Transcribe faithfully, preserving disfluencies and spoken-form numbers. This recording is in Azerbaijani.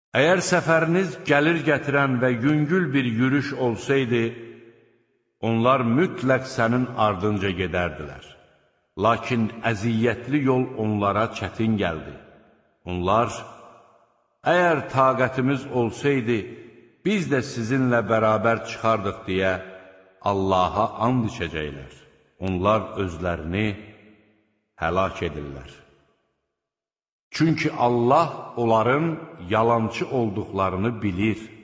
Əgər səfəriniz gəlir gətirən və yüngül bir yürüş olsaydı, onlar mütləq sənin ardınca gedərdilər. Lakin əziyyətli yol onlara çətin gəldi. Onlar, əgər taqətimiz olsaydı, biz də sizinlə bərabər çıxardıq deyə Allaha and içəcəklər. Onlar özlərini həlak edirlər. Çünki Allah onların yalançı olduqlarını bilir.